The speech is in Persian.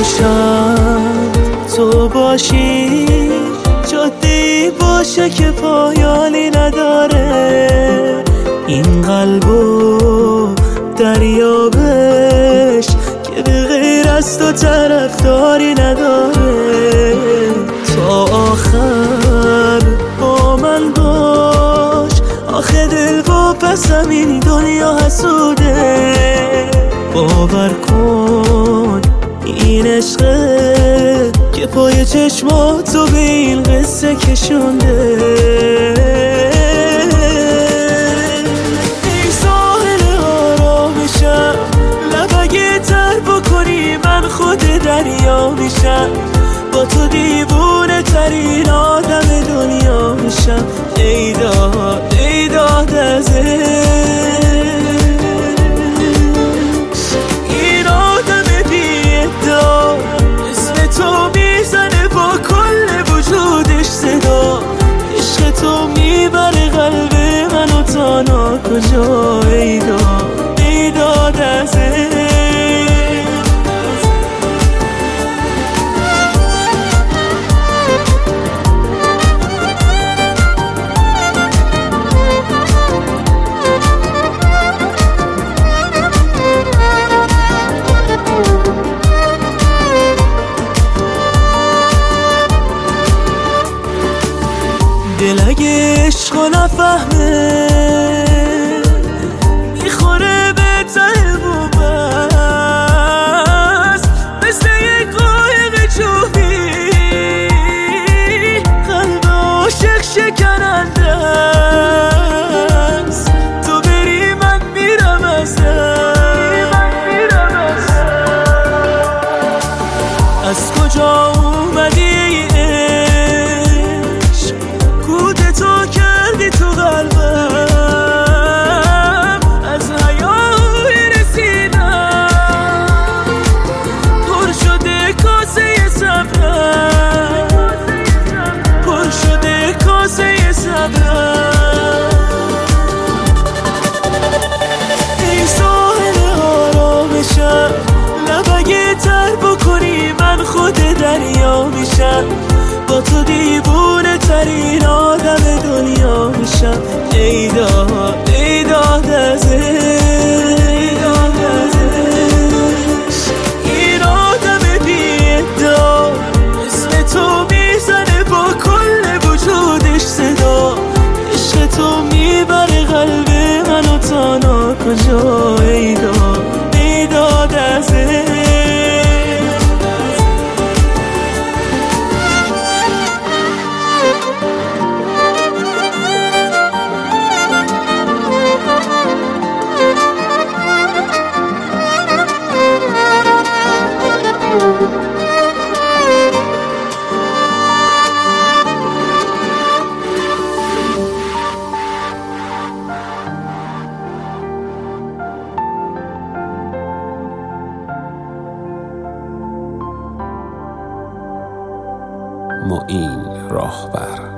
باشم تو باشی، جاده‌ای باشه که پایانی نداره. این قلبو دریابش که به غیر از تو طرفداری نداره. تا آخر با من باش، آخه دل و پسم این دنیا حسوده. باور کن این عشقه که پای چشماتو به این قصه کشونده. ای ساحل آرامشم، لب اگه تر بکنی من خود دریا میشم. با تو دیوونه ترین آدم دنیا میشم. ای داد ای داد از این آدم بی‌ادعا، اسم تو میزنه با کل وجودش صدا. عشق تو میبره قلب منو تا ناکجا. ای داد ای داد از دل اگه عشقو نفهمه میخوره به ته بوبست، مثل یک قایق چوبی قلب عاشق شکننده است. تو بری من میرم از کجا اومدی تو کردی تو قلبم، از حیای رسیدم پر شده کاسه صبرم، پر شده کاسه صبرم. ای ساحل آرامشم، لب اگه تر بکنی من خود دریا میشم. با تو دیوونه ترین آدم دنیا میشم. ای داد ای داد از این آدم بی‌ادعا، اسم تو میزنه با کل وجودش صدا. عشق تو میبره قلب منو تا ناکجا. ای داد ای داد از معین راهبر.